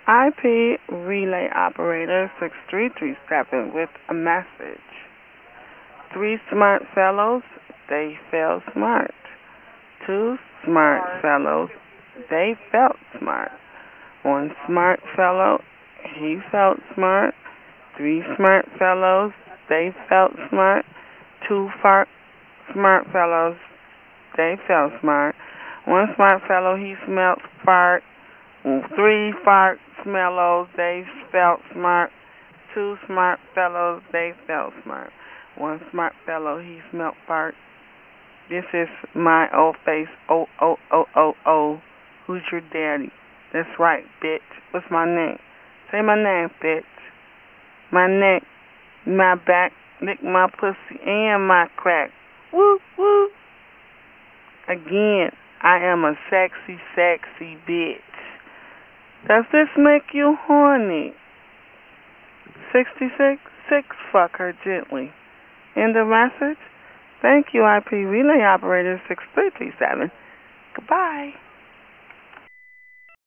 IP relay operator 6337 with a message. 3 smart fellows, they felt smart. 2 smart fellows, they felt smart. 1 smart fellow, he felt smart. 3 smart fellows, they felt smart. 2 smart fellows, they felt smart. 1 smart fellow, he smelled fart. 3 fart smellos, they felt smart. 2 smart fellows, they felt smart. 1 smart fellow, he smelt fart. This is my old face. Oh, oh, oh, oh, oh. Who's your daddy? That's right, bitch. What's my name? Say my name, bitch. My neck, my back, lick my pussy and my crack. Woo, woo. Again, I am a sexy, sexy bitch. Does this make you horny? 66, 6, fuck her gently. End of message. Thank you, IP relay operator 6337. Goodbye.